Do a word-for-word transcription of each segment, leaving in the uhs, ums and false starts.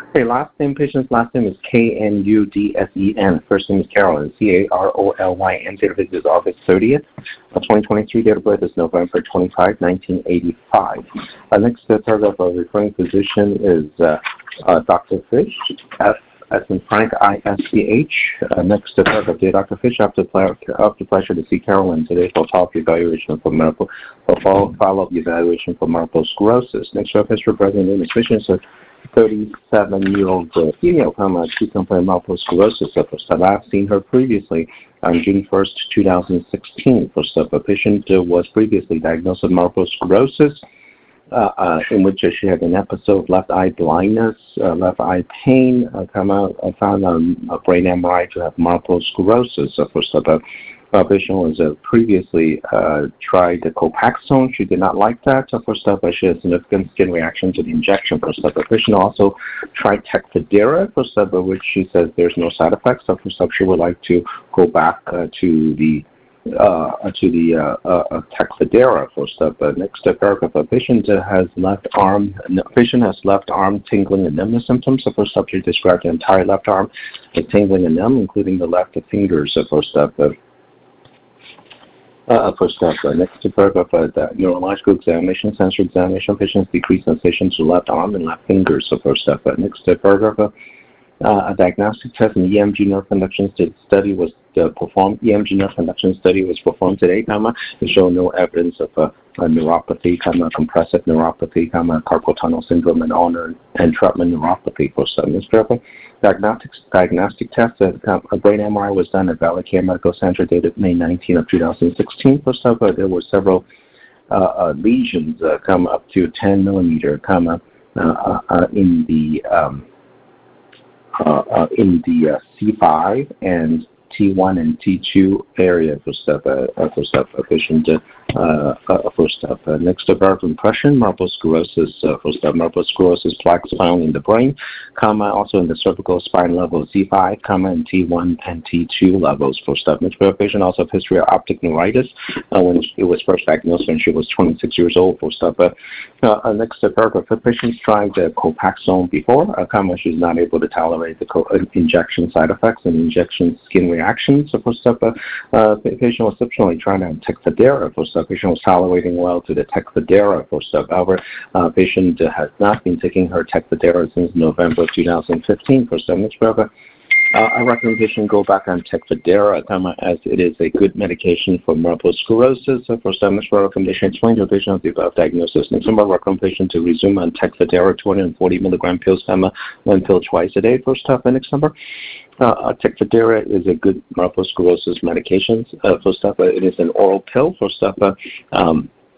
Okay, last name, patient's last name is K N U D S E N. First name is Carolyn, C A R O L Y N. Date of birth is August thirtieth, twenty twenty-three. Date of birth is November twenty-fifth, nineteen eighty-five. Uh, next uh, paragraph of referring physician is uh, uh, Doctor Fish, F as in Frank, I S C H. Uh, next uh, paragraph, dear Doctor Fish, after, ple- after pleasure to see Carolyn today for follow-up evaluation for multiple, for follow-up evaluation for multiple sclerosis. Next paragraph, history of present name is Fish, so thirty-seven-year-old uh, female, comma, she complained multiple sclerosis. Uh, first time I've seen her previously on June first, two thousand sixteen. First up, a patient uh, was previously diagnosed with multiple sclerosis, uh, uh, in which uh, she had an episode of left eye blindness, uh, left eye pain, uh, comma, I found um, a brain M R I to have multiple sclerosis. Uh, first up, uh, Uh, patient was uh, previously uh, tried the Copaxone. She did not like that. So first up, uh, she had significant skin reaction to the injection. First up, the patient also tried Tecfidera. First up, uh, which she says there's no side effects. So first up, she would like to go back uh, to the uh, to the uh, uh, Tecfidera. First up, uh, next uh, paragraph, a patient uh, has left arm. No, patient has left arm tingling and numbness symptoms. So first up, she described the entire left arm as tingling and numb, including the left fingers. So first up. Uh, Uh, first up, uh, next to paragraph, uh, the neurological examination, sensory examination, patient's decreased sensation to left arm and left fingers. So first up, uh, next to paragraph, uh, uh, a diagnostic test and E M G nerve conduction study was uh, performed. E M G nerve conduction study was performed today, comma, to show no evidence of uh, a neuropathy, comma, compressive neuropathy, comma, carpal tunnel syndrome, and ulnar entrapment neuropathy. First up, next paragraph. Diagnostic, diagnostic test, uh, a brain M R I was done at Valley Care Medical Center dated May nineteenth of two thousand sixteen. First up, uh, there were several uh, uh, lesions uh, come up to ten millimeter, comma, uh, uh, in the um, uh, uh, in the uh, C five and T one and T two area. First up, uh, uh, first up, uh, patient. Uh, Uh, uh, first up, uh, next up, of impression, multiple sclerosis. Uh, first up, multiple sclerosis plaques found in the brain, comma, also in the cervical spine level C five, comma, and T one and T two levels. First up, next patient also have history of optic neuritis uh, when it was first diagnosed when she was twenty-six years old. First up, uh, uh, next uh, paragraph, the patient tried the Copaxone before, uh, comma, she's not able to tolerate the co- injection side effects and injection skin reactions. So first up, uh, uh, the patient was subsequently trying to Tecfidera. First up, patient was tolerating well to the Tecfidera. First up, however, uh, patient uh, has not been taking her Tecfidera since November two thousand fifteen. First up, next paragraph. Uh, I recommend patient go back on Tecfidera, comma, as it is a good medication for multiple sclerosis. So first time, next recommendation, explain to the patient of the above diagnosis. Next number, recommend patient to resume on Tecfidera two hundred forty milligram pills, comma, one pill twice a day. First up, and next number. Uh, Tecfidera is a good multiple sclerosis medication. Uh, first up, uh, it is an oral pill. First up, uh, um,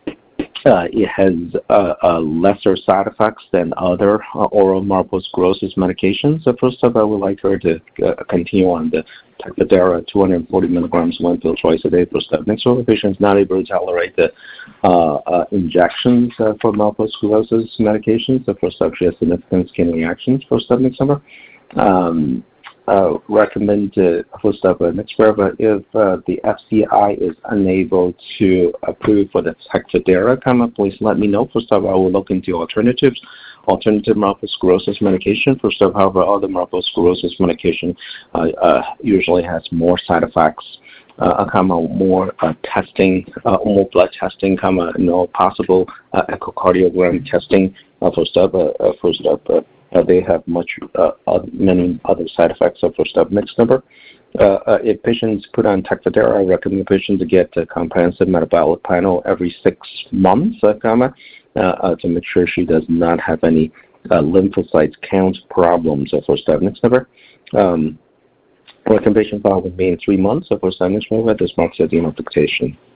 Uh, it has uh, uh, lesser side effects than other uh, oral multiple sclerosis medications. So first up, I would like her to uh, continue on the Tecfidera two hundred forty milligrams, one pill twice a day. First up, next one, the patient is not able to tolerate the uh, uh, injections uh, for multiple sclerosis medications. So first up, she has significant skin reactions. First up, next number. Um, Uh, recommend uh, first up, uh, next paragraph, if uh, the F C I is unable to approve for the Tecfidera, comma, please let me know. First up, I will look into alternatives, alternative multiple sclerosis medication. First up, however, other multiple sclerosis medication uh, uh, usually has more side effects. Uh, comma, more uh, testing, uh, more blood testing, comma, no possible uh, echocardiogram testing. Uh, first up, uh, uh, first up. Uh, Uh, they have much, uh, uh, many other side effects. So first up, next number. Uh, uh, if patients put on Tecfidera, I recommend patients to get a comprehensive metabolic panel every six months, uh, comma, uh, uh, to make sure she does not have any uh, lymphocyte count problems. So first up, next number. Um, recommendation file with me in three months. So first up, next number. This marks the end of dictation.